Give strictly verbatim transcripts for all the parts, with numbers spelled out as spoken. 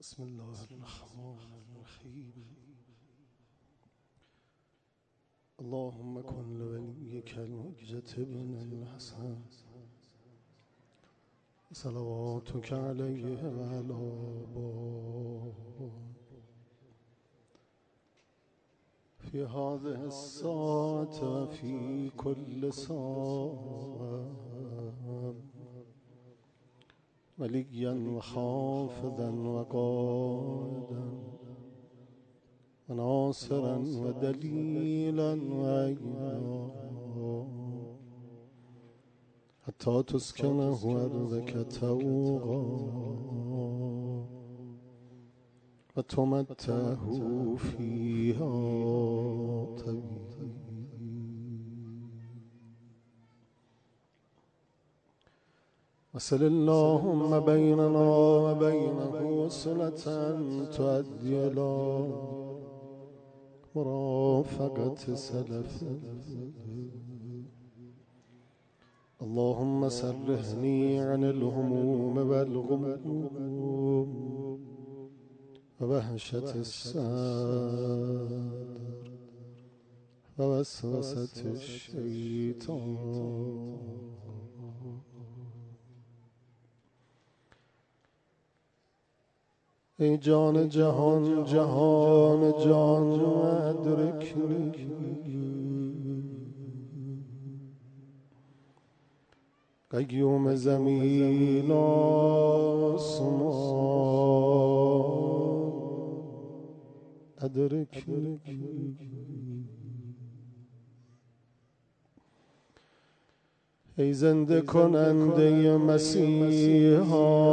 بسم الله الرحمن الرحيم. اللهم كن لوليك المعجزة ابن الحسن صلواتك عليه وعلى آبائه في هذه الساعة وفي كل ساعة وليا وحافظا وقائدا وناصرا ودليلا وعينا حتى تسكنه أرضك توغا وتمتعه فيها طويلا. وصل اللهم بيننا وبينه صلة تؤدي إلى مرافقة سلف. اللهم سرهني عن الهموم والغموم ووهشة الصدر ووسوسة الشيطان. ای جان جهان جهان جان ادرکنی قیوم زمین آسمان ادرکنی. ای زنده کننده مسیحا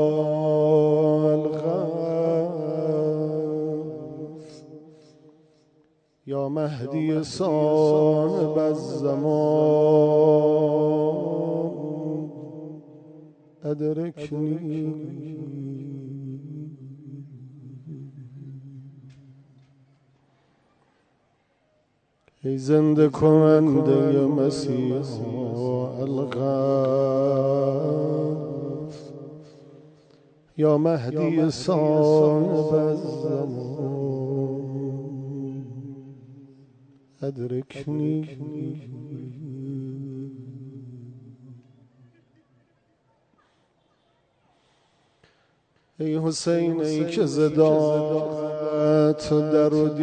الغوث یا مهدی صاحب الزمان ادرکنی. ای زنده کننده مسیحا الغوث یا مهدی صاحب الزمان ادرکنی. ای حسین ای که زدات در و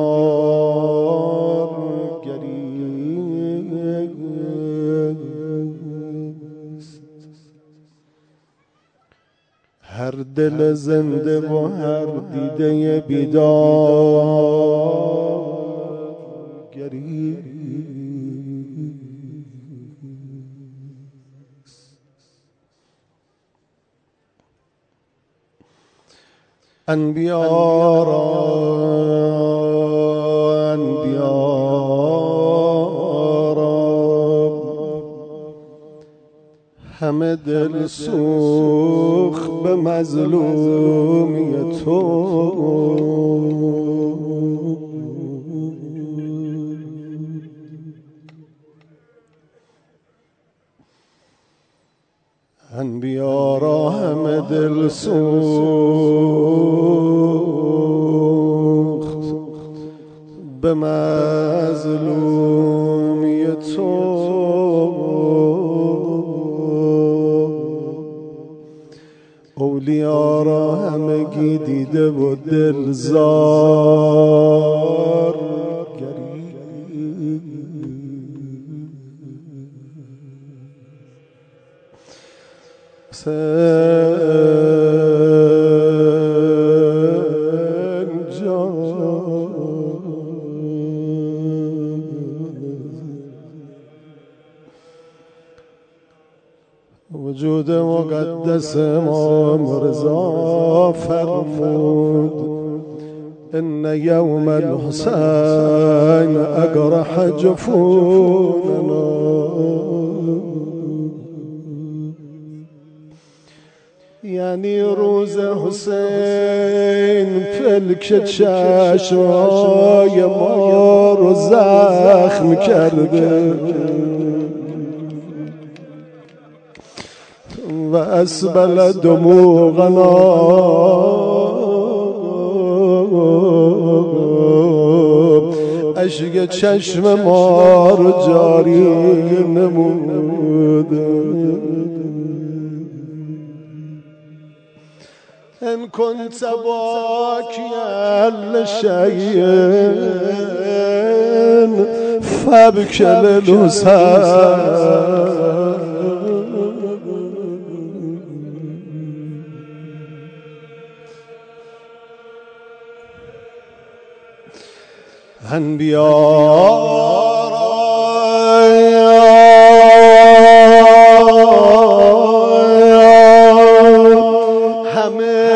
دیوار گریست، هر دل زنده و هر دیده بیدار گریست. انبیا را انبیا را همه دل سوخت به مظلومی تو. انبیا را همه دل سوخت به مظلومی تو. اولیا را همگی دیده و دل زار گریست. وجود مقدس امام رضا فرمود ان یوم الحسین اقرح جفوننا. یعنی روز حسین پلک چشمای ما رو زخم کرده و اسبل دموغنا چشم ما رو جاری نموده. ان كنت باكيا لشيء فابكي للوسان. انبیاء همه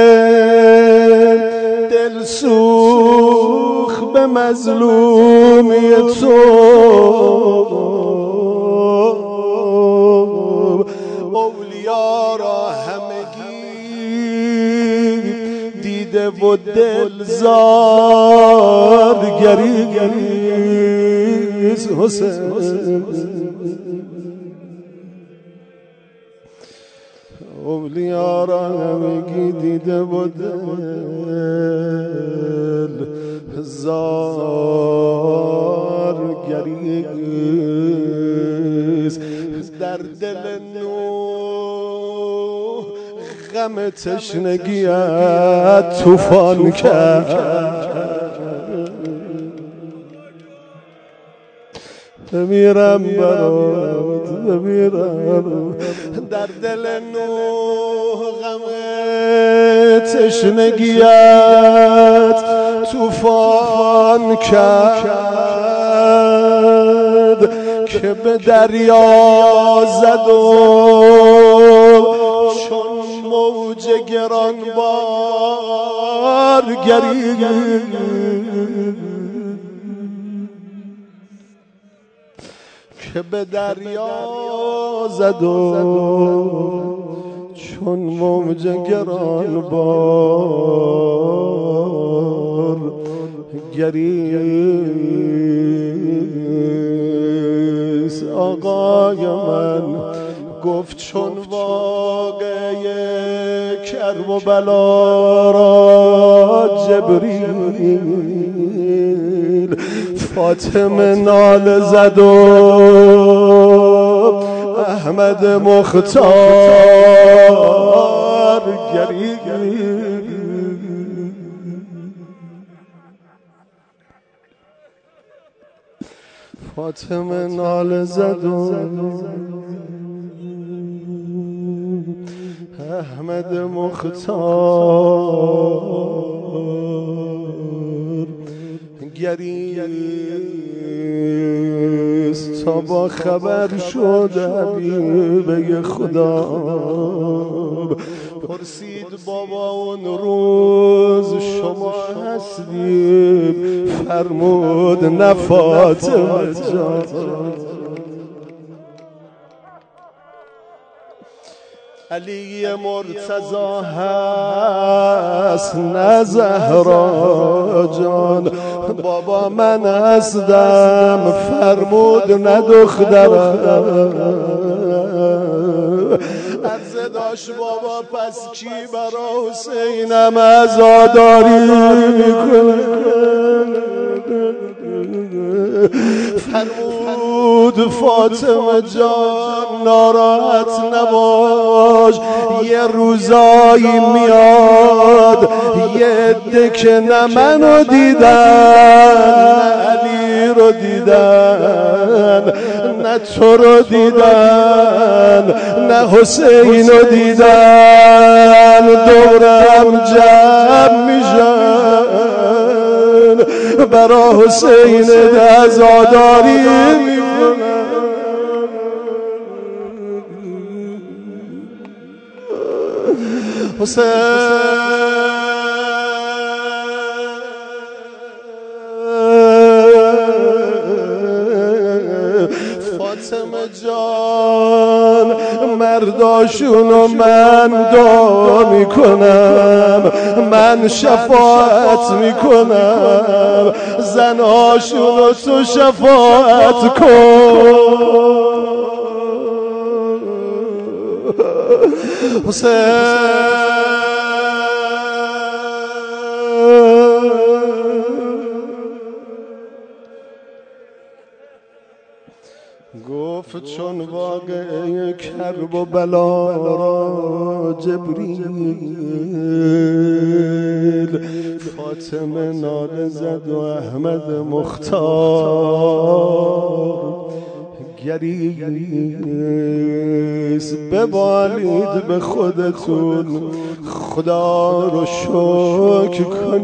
دلسوخ به مظلومی تو، اولیا را همگی دیده و دل زار گریز حسین. اولیا را همگی دیده و دل زار گریز. در دل نوح غم تشنگیت طوفان کرد. بمیرم برات بمیرم. در دل نوح غم تشنگیت طوفان کرد که به دریا زد و چون موج گرانبار گرید. که به دریا زد و چون موج گرانبار گریست. آقای من گفت چون واقعه کرب و بلا را جبریل فاطمه ناله زد و احمد مختار گرید. فاطمه ناله زد و احمد مختار گریست تا با خبر شد حبیب خدا. پرسید بابا اون روز شما هستید؟ فرمود نه فاطمه جان. علی مرتضی هست نه زهرا جان. بابا من هستم فرمود نه دخترم. عرضه داشت بابا پس کی برا حسینم عزاداری میکنه؟ فرمود فاطمه جان ناراحت نباش، یه روزایی میاد یه عده که نه منو دیدن نه علی رو دیدن نه تو رو دیدن نه حسین رو دیدن، دورم جمع میشن برا حسین عزاداری میکنن. حسین فاطمه جان مرداشونو من دعا میکنم، من شفاعت میکنم، زناشونو تو شفاعت کن. حسین گفت چون واقعه کرب و بلا را جبریل فاطمه ناله زد و احمد مختار گریز ببالید به خودتون خدا رو شکر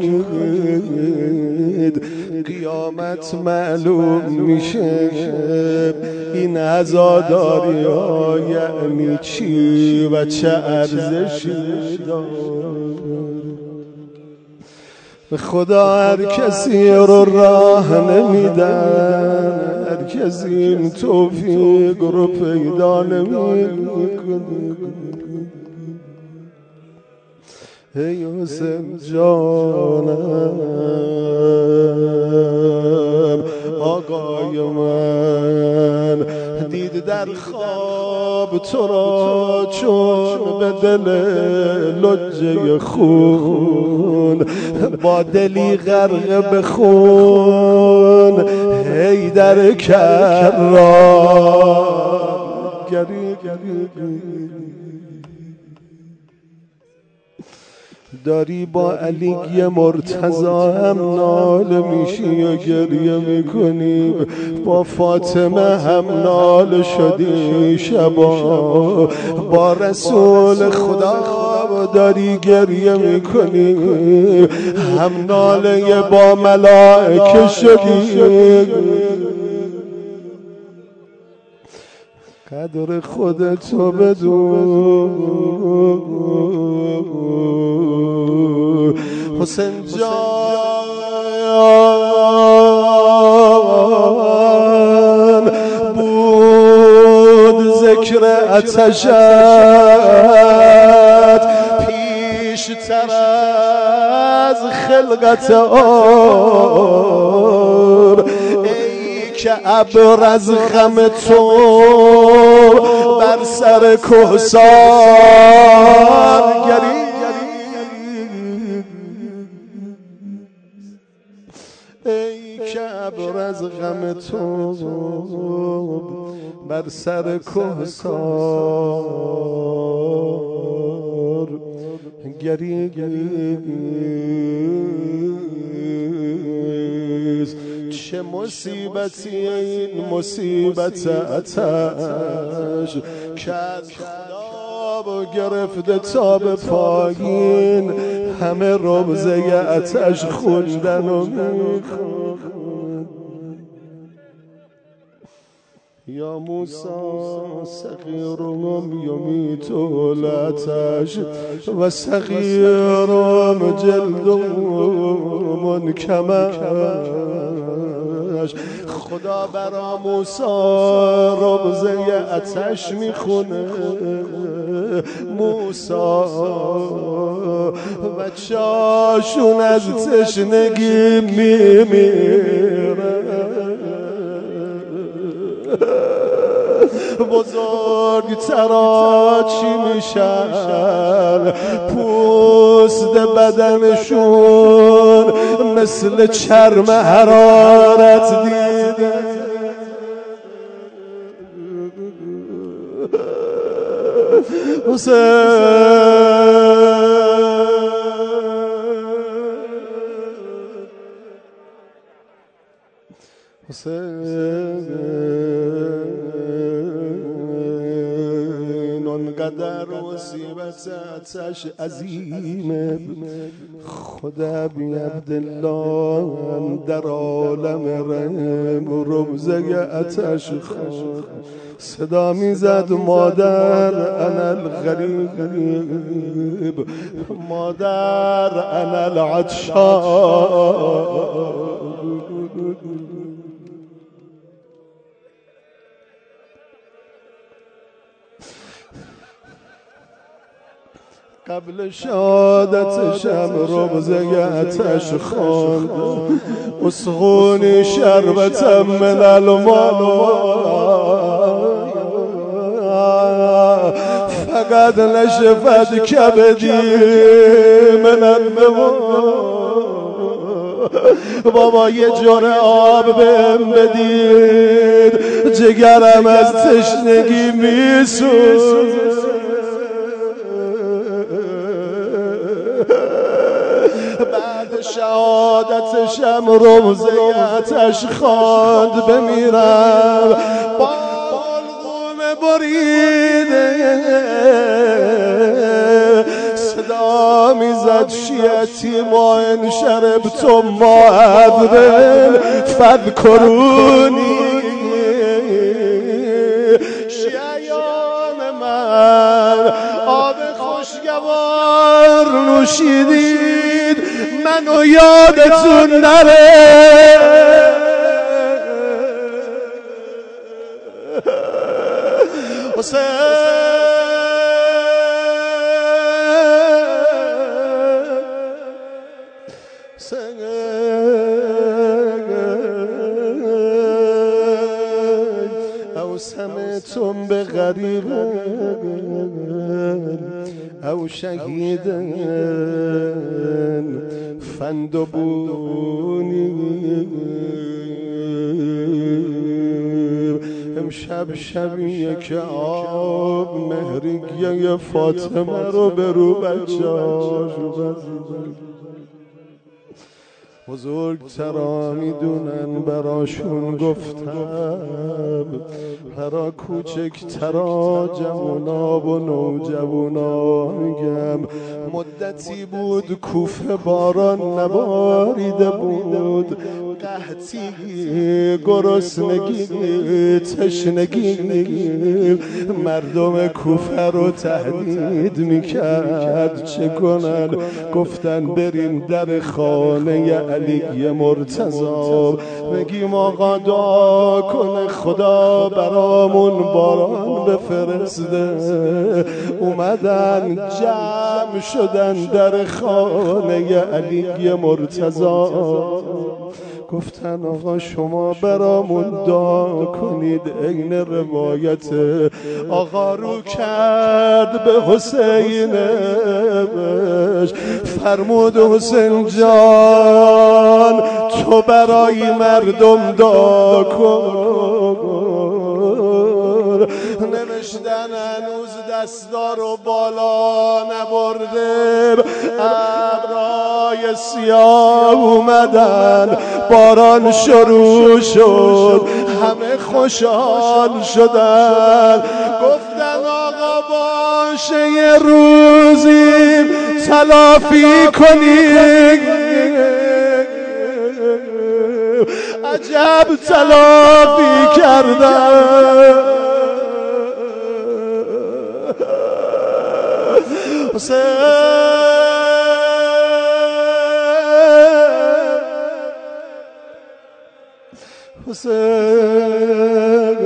کنید قیامت معلوم میشه این عزاداری ها یعنی چی و چه ارزشی داره. خدا هر کسی رو راه نمیدن، هر کسی این توفیق رو پیدا نمیکنه. ای حسین جانم آقای من، دید در خواب تو را چون به دل لجه خون، با دلی غرق به خون ای در کرام گری گری داری با علی مرتضی هم ناله میشی و گریه میکنی، با فاطمه هم ناله شدی شبا، با رسول خدا داری گریه میکنی، هم ناله با ملائکه شدی. قدر خودتو بدون حسین جان، بود ذکر آتشت پیشتر از خلقت آر، که ابر از غم تو بر سر کوثر گری، ای که ابر از غم تو بر سر کوثر گری گری. چه مصیبتی این مصیبت آتش که از خدا گرفته تا به پایین، همه روزه آتش خوندن و میخوند. یا موسی صغیرم یمیت العطش و صغیرم جلد منکمش. خدا برا موسی روزه آتش میخونه، موسی بچه‌هاشون از تشنگی میمیرن. بزرگترا چی میشن، پوست بدنشون مثل چرم حرارت دیده. حسین حسین اونقدر مصیبت آتش عظیمه، خدا بی عبدالله هم در عالم رحم روزه آتش خواند. صدا میزد مادر انا الغریب، مادر انا العطشان. قبل شهادتشم روزه آتش خواند، اسقونی شربتم من الماء، فقد نشفت کبدی من النوا. بابا یه جرعه آب بهم بدید، جگرم از تشنگی میسوزه. بعد شهادتشم روزه آتش خواند بمیرم، بالغوم بریده صدا میزد شیعتی ما ان شربتم ما عبدن فذکرونی. شیعیان من آب خوشگوار نوشیدید، منو یادتون نره. او سمعتم بغریبا او شهیدا فندبونی. امشب شبیه که آب مهریگیه فاطمه رو به رو بچه‌هاش بزید. بزرگترا میدونن براشون گفتم، برا کوچکترا جوونا و نوجوونا میگم. مدتی بود کوفه باران نباریده بود، قحطی، گرسنگی، تشنگی مردم کوفه رو تهدید میکرد. چه کنن؟ گفتن بریم در خانه علی مرتضی بگیم آقا دعا کنه خدا برامون باران بفرسته. اومدن جمع شدن در خانه علی مرتضی، گفتن آقا شما برامون دعا کنید. عین روایت آقا رو کرد به حسین بش، فرمود حسین جان تو برای مردم دعا کن. نوشتن هنوز دستار رو بالا نبرده، ابرای سیاه اومدن، باران شروع شد، همه خوشحال شدن. گفتن آقا باشه یه روزی تلافی کنیم. عجب تلافی کردن. حسین حسین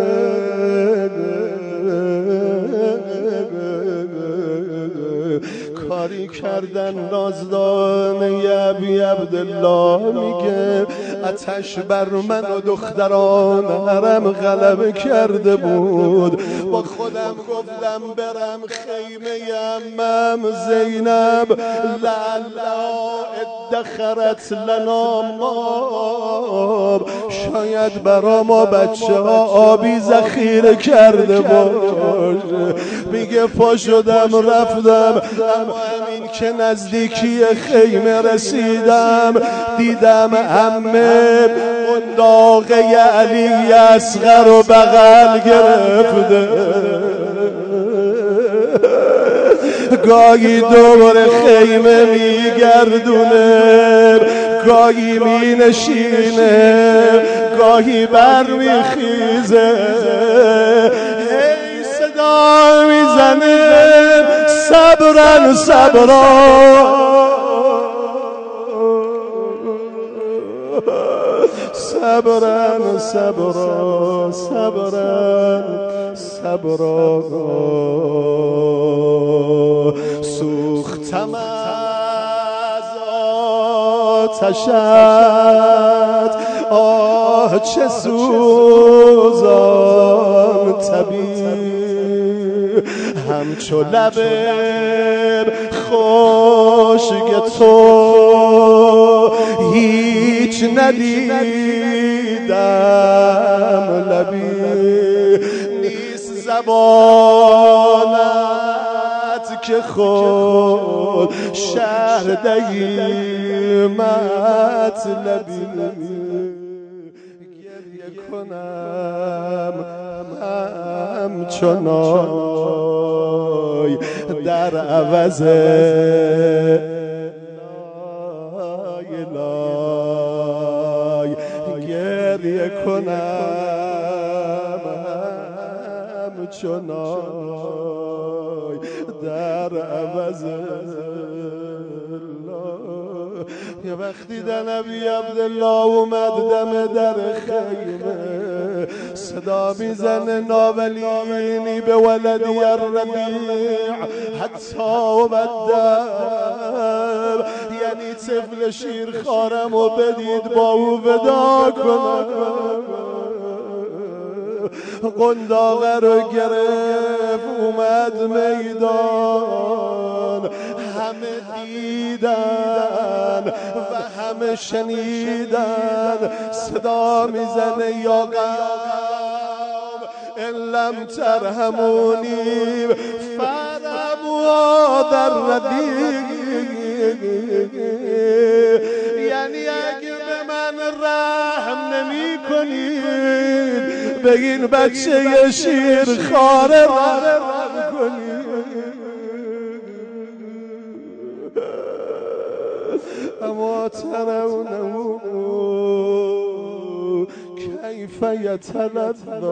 کاری کردن رازدان ابی عبدالله میگه آتش بر من و دختران حرم غلبه کرده بود. با خودم گفتم برم خیمه عمم زینب، لعلها ادخرت لنا ماب، شاید برا ما بچه ها آبی ذخیره کرده باشه. میگه پا شدم رفتم، اما همین که نزدیکی خیمه رسیدم دیدم عمه اون داغه علی اصغر رو بغل گرفته، گاهی دور خیمه میگردونه، گاهی می نشینه، گاهی بر میخیزه، هی صدا میزنه صبرن صبرا صبرن صبرا صبرن صبرا. سوختم از آتشت، آه چه سوزان طبیع، همچو لب خشک تو هیچ ندیدم، لبی نیست زبانت که خود شهر دهی مطلبی. گریه کنم همچنان در عوض لای لای، گریه کنم همچنان در عوض یه وقتی نبی عبدالله اومد دم در خیمه، صدا میزنه ناولینی به ولدی الربیع حتی بدر، یعنی طفل شیر خارم و بدید با او ودا کنم. قنداقه رو گرفت اومد میدان، همه دیدن و همه شنیدن، صدا میزنه یا قوم ان لم ترحمونی فرحموا در ردیق، یعنی اگه به من رحم نمی کنید به این بچه شیر خاره رحم کنید. اما ترونه کیف یتلذذ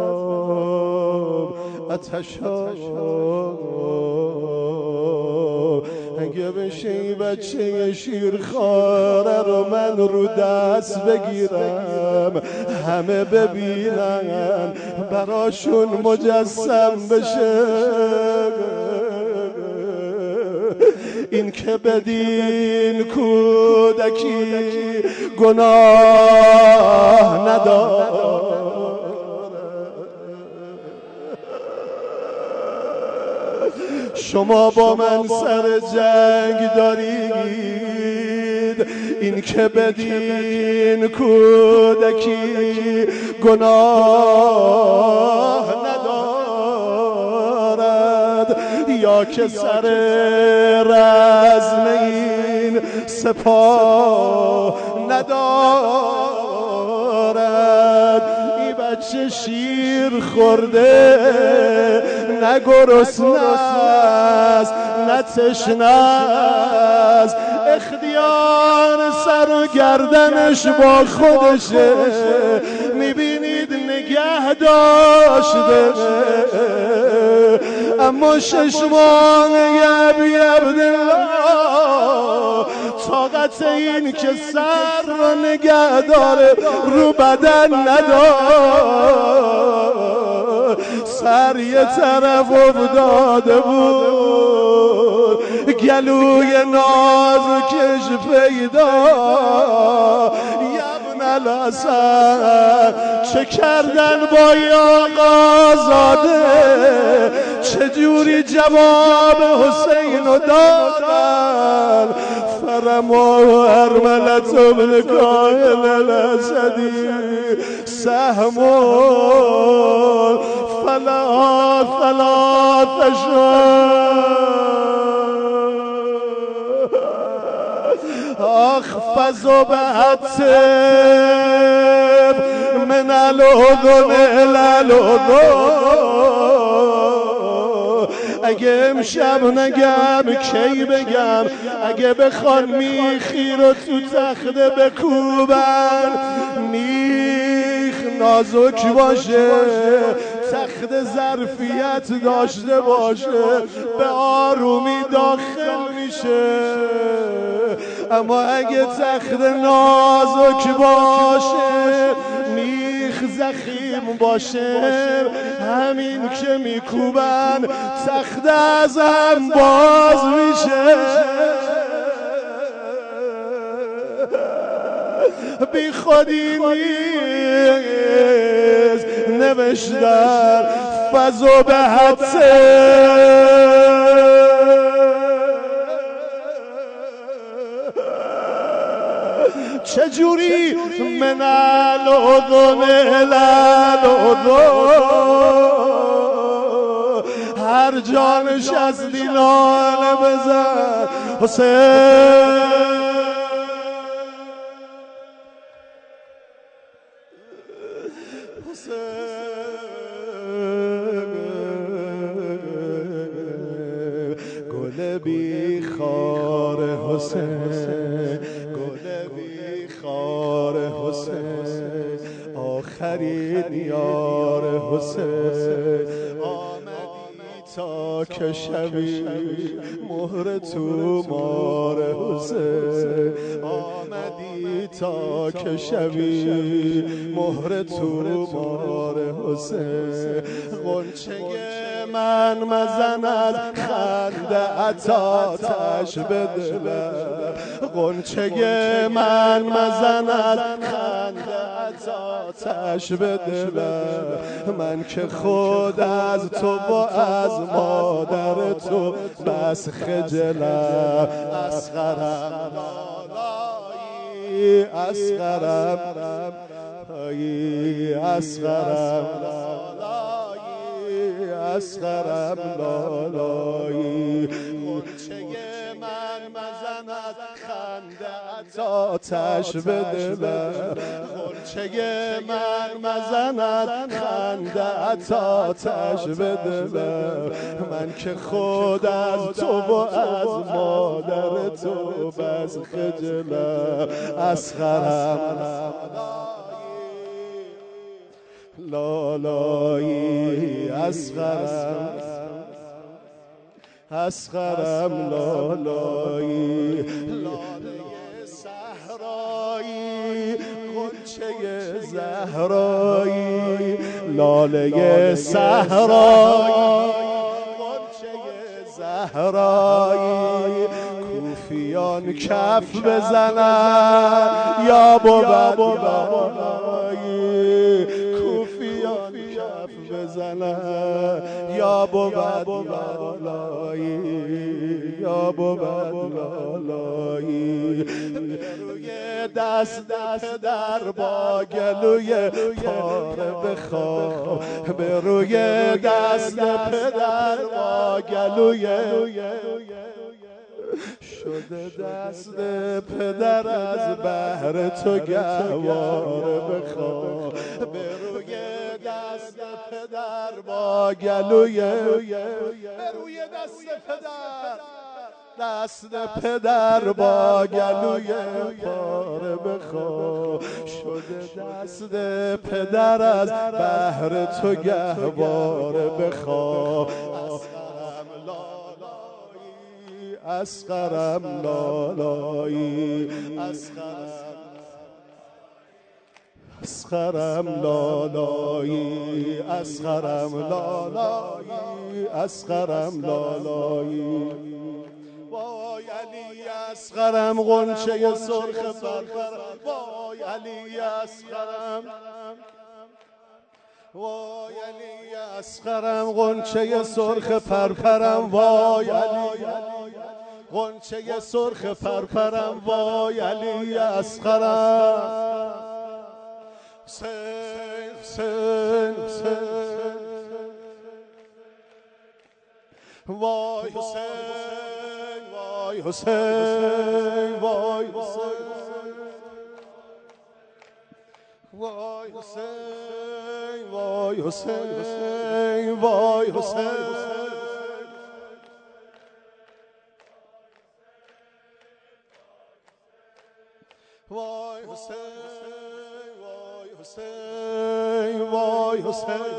عطشا، اگه بشه این بچه شیرخواره رو من رو دست بگیرم همه ببینن براشون مجسم بشه، این که بدین کودکی گناه نداره. شما با من سر جنگ دارید، این که بدین کودکی گناه ندارد، یا که سر رزم این سپاه ندارد. این بچه شیر خورده نه گرسنه است نه تشنه است، اختیار سر و گردنش با خودشه، میبینید نگه داشته، اما شش ماه ابی عبدالله طاقت این که سر را نگه داره رو بدن ندار، سر یه طرف افتاده بود، گلوی نازکش پیدا. یبن الحسن چه کردن با آقازاده، چجوری جواب حسین رو دادن؟ فرما ارملت ابن کاهل الاسدی سهمون فلا ثلاث اخفض بعتب من الاذن الى الاذن. اگه امشب نگم کی بگم؟ اگه بخوان میخی رو تو تخته بکوبن، میخ نازک باشه، تخت ظرفیت داشته باشه، به آرومی داخل میشه. اما اگه تخت نازک باشه، میخ زخیم باشه، همین که میکوبن تخت از هم باز میشه. بی خودی نیست نوشتن فضو به حدسه، چجوری من الأذن الالأذن هر جانش از دینانه بزن حسین گل بی خار حسین گل بی خار حسین آخرین یار حسین آمدی تا که شوی مهر تو مار حسین آمدی تا که شوی مهر تو مار حسین غنچه من مزن از خنده عطاتش به دلم غنچه من مزن از خنده عطاتش به دلم من که خود از تو و از مادر تو بس خجلم اصغرم لالایی اصغرم ای اصغرم اصغرم لالایی غنچه من مزن از خنده عطاتش به دلم غنچه من مزن از خنده عطاتش به دلم من که خود از تو و از مادر تو بس خجلم اصغرم لالایی اصغرم اصغرم لالایی لاله صحرایی غنچه زهرایی لاله صحرایی غنچه زهرایی کوفیان کف بزنن یا بود لالایی کوفیان کف بزنن یا بود لالایی یا بود لالایی روی دست پدر با گلوی پاره بخواب به روی دست پدر با گلوی شده دست پدر از بهر تو گواره بخواب به روی دست پدر با گلوی به روی دست پدر دست پدر با گلوی پاره بخواب شده دست پدر از بهر تو گهواره بخواب اصغرم لالایی اصغرم لالایی اصغرم لالایی اصغرم لالایی وای علی اصغرم غنچه سرخ فرفرم وای علی اصغرم وای علی اصغرم غنچه سرخ پرپرم وای علی غنچه سرخ پرپرم وای علی اصغرم حسین حسین حسین وای حسین وای حسین وای حسین وای حسین وای حسین وای حسین وای حسین وای حسین وای حسین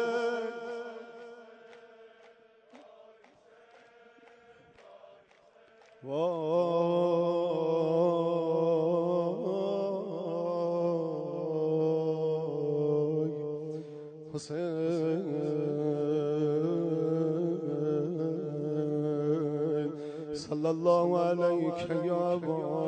وای حسین صلی الله علیک یا ابا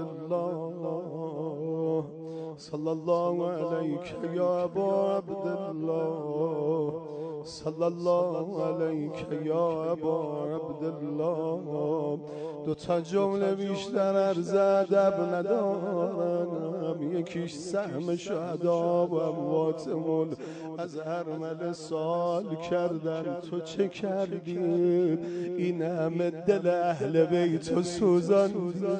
عبدالله صلی الله علیک یا ابا عبدالله صلی الله علیک یا ابا عبدالله دو تا جمله بیشتر عرض ادب ندارم، یکیش سهم شهدا و امواتمون از ارمله سال کردن تو چه کردی این همه دل اهل بیت و سوزان.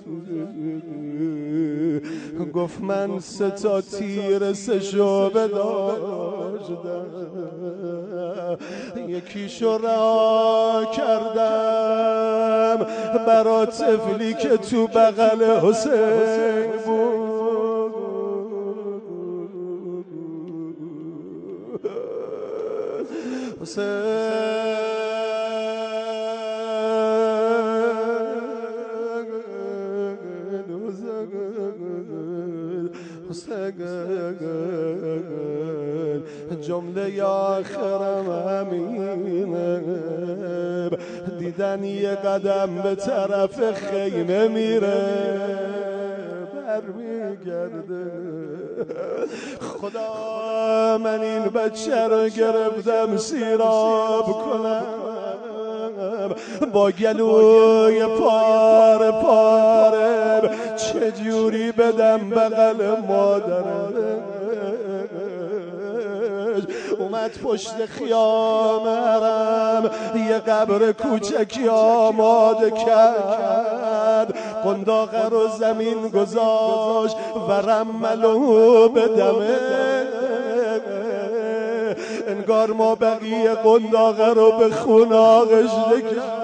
گفت من سه تا تیر سه شعبه داشتم، یکیشو رها کردم برا طفلی که تو بغل حسین بود، حسین جمله آخرم همینه، دیدن یه قدم به طرف خیمه میره برمیگرده. خدا من این بچه رو گرفتم سیراب کنم، با گلوی پاره پاره چجوری بدم بغل مادرم. اومد پشت خیام حرم یه قبر کوچکی آماده کرد، قنداق رو زمین گذاشت و رملو به دمه، انگار ما بقیه قنداق رو به خون آغشته کرد.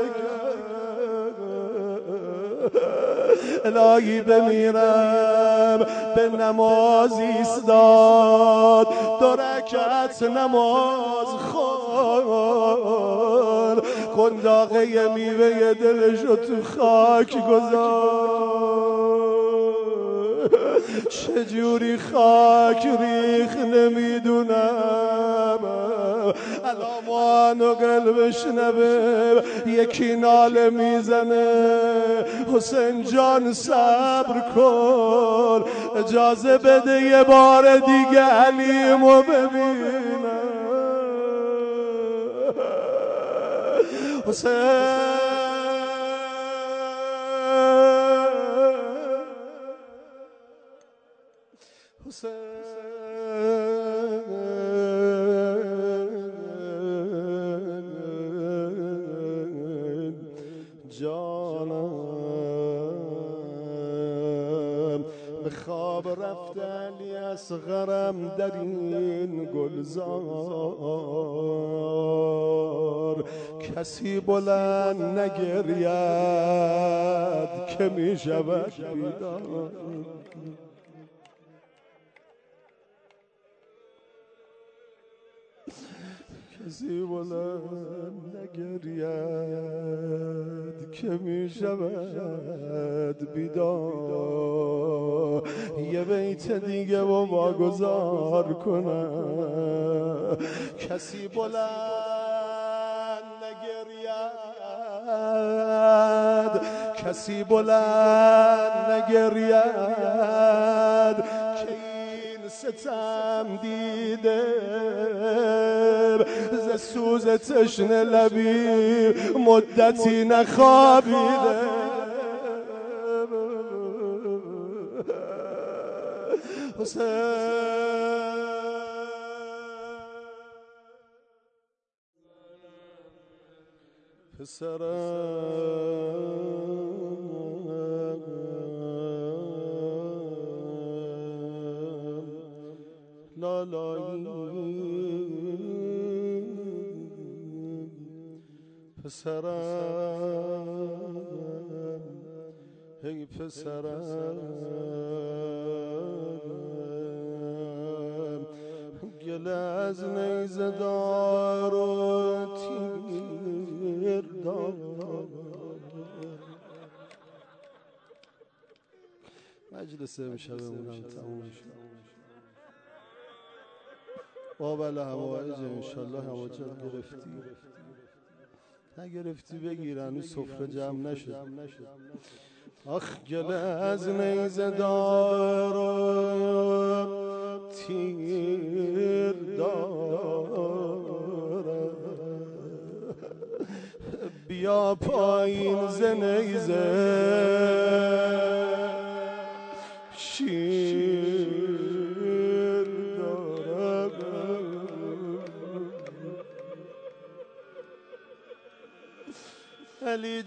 الهی بمیرم به نماز ایستاد، دو رکعت نماز خوند، قنداقه میوه دلشو تو خاک گذاشت. چجوری خاک ریخ نمیدونم، الامان و قلبش نبه یکی ناله میزنه حسین جان صبر کن، اجازه بده یه بار دیگه علیمو ببینم. حسین حسین جانم به خواب رفت علی اصغرم در این گلزار، کسی بلند نگرید که می شود بیدار. کسی بلند نگرید که می شود بیدار. یه بیت دیگه و واگذار کنم، کسی بلند نگرید، کسی بلند نگرید که این ستم دیده ز سوز تشنه لبی مدتی نخوابیده. حسین پسرم لالایی، پسرم ای پسرم، گله از نیزه دار و تیر دار. مجلس امشبمونم تموم شد. قابل حوائج انشالله حواجت گرفتی، نگرفتی بگیر، هنوز سفره جمع نشد. آخ گله از نیزه دار و تیر دارم، بیا بیا پایین زنیزه شیر دارم علی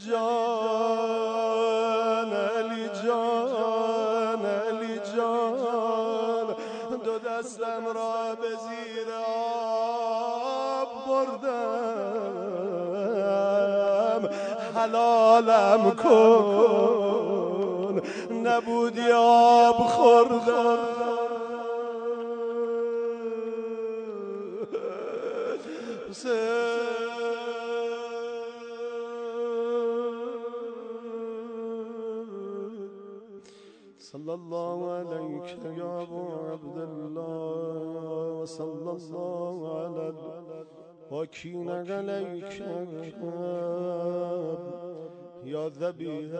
جان علی جان علی جان دو دستم را به زیر آب بردم حلالم کن نبودی آب خوردم صلى الله عليك يا أبو عبد الله وصلى الله على الوكيل عليك يا ذبيح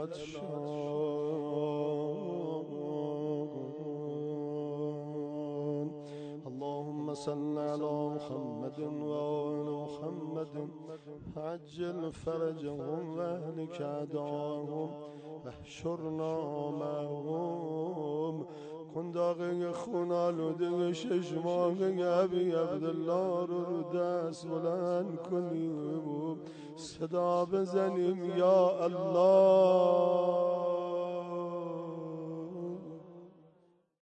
العطشان اللهم صل على محمد وآل محمد عجل فرجهم واهلك أعداءهم احشرنا معهم کن داغه خون آلوده ششماغه ابی عبدالله رو رو دست بلند کنیم صدا بزنیم یا الله